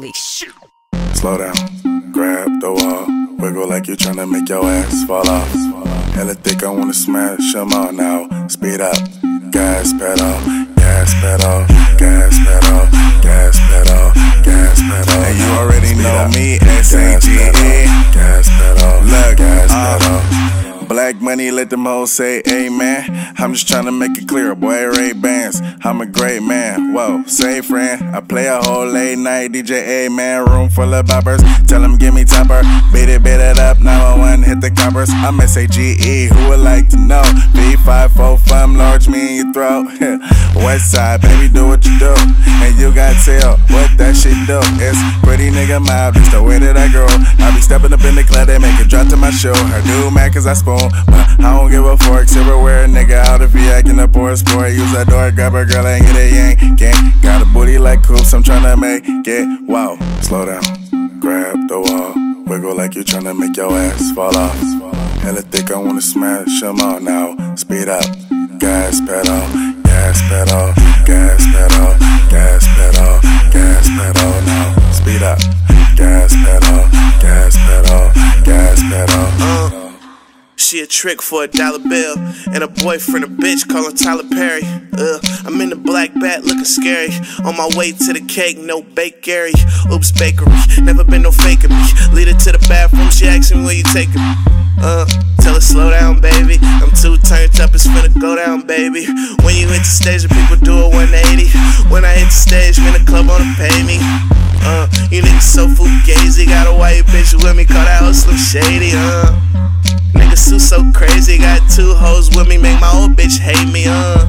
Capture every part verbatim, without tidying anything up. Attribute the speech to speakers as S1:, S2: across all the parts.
S1: me. Shit.
S2: Slow down, grab the wall, wiggle like you tryna make your ass fall off. Hella thick, I wanna smash them all now. Speed up, gas pedal, gas pedal, gas pedal, gas pedal, gas pedal.
S3: And you already know
S2: up.
S3: me, S A G E.
S2: Gas pedal,
S3: Look,
S2: gas
S3: uh,
S2: pedal.
S3: Black money, let them hoes say amen. I'm just tryna make it clear, boy, Ray Bans. I'm a great man, whoa, say friend. I play a whole late night D J, A man, room full of boppers. Tell them give me topper, beat it, beat it up, nine one one, hit the coppers. I'm S A G E, who would like to know? B five four, fun, large me in your throat. West side, baby, do what you do. And you got tell what that shit do. It's pretty nigga mob, just the way that I grow. I be stepping up in the club, they make it drop to my show. I do mad cause I spoon. But I don't give a fork, silverware, nigga out if he acting up or a sport. Use that door, grab a girl and get a yank, gang. Got a booty like coops, I'm tryna make it, wow.
S2: Slow down, grab the wall, wiggle like you tryna make your ass fall off. Hella thick, I wanna smash them all now. Speed up, gas pedal, gas pedal, gas pedal, gas pedal, gas pedal now. Speed up, gas pedal, gas pedal, gas pedal.
S4: Uh. She a trick for a dollar bill, and a boyfriend a bitch callin' Tyler Perry. Uh, I'm in the black bat looking scary. On my way to the cake, no bakery. Oops, bakery, never been no faking me. Lead her to the bathroom, she asking me where you taking me. Uh, tell her slow down, baby. I'm too turned up, it's finna go down, baby. When you hit the stage, the people do a one eighty. When I hit the stage, man, the club wanna pay me. Uh, you niggas so fugazi. Got a white bitch with me, call that hoe Slim Shady. Uh. Niggas Sue so crazy, got two hoes with me, make my old bitch hate me, uh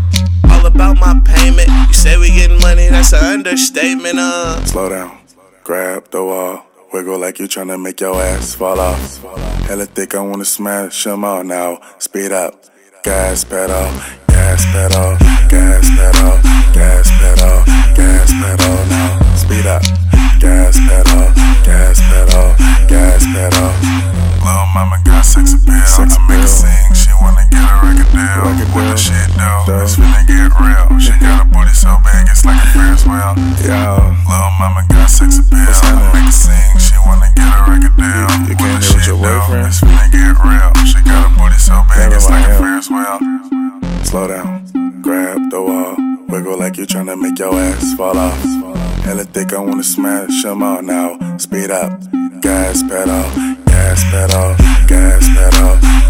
S4: all about my payment, you say we getting money, that's an understatement, uh
S2: Slow down, grab the wall, wiggle like you tryna make your ass fall off. Hella thick, I wanna smash them all now. Speed up, gas pedal, gas pedal, gas pedal, gas pedal, gas pedal now. Speed up, gas pedal, gas pedal, gas pedal.
S3: Lil' mama got sex appeal,
S2: Sex
S3: I make her
S2: appeal.
S3: sing, she wanna get a record deal.
S2: Record
S3: What the
S2: deal.
S3: shit do?
S2: Dope.
S3: It's finna get real. She got a booty so big, it's like a Ferris wheel.
S2: Yo,
S3: Lil' mama got sex appeal,
S2: What's
S3: I
S2: happening?
S3: make her sing, she wanna get a record deal.
S2: You- you
S3: What
S2: can't
S3: the
S2: hear with
S3: shit
S2: your
S3: do?
S2: boyfriend?
S3: It's finna get real. She got a booty so big,
S2: Never
S3: it's like
S2: mind
S3: a
S2: him.
S3: Ferris wheel.
S2: slow down, grab the wall, wiggle like you tryna make your ass fall off. Hella thick, I wanna smash them all now. Speed up, gas pedal, gas pedal, gas pedal,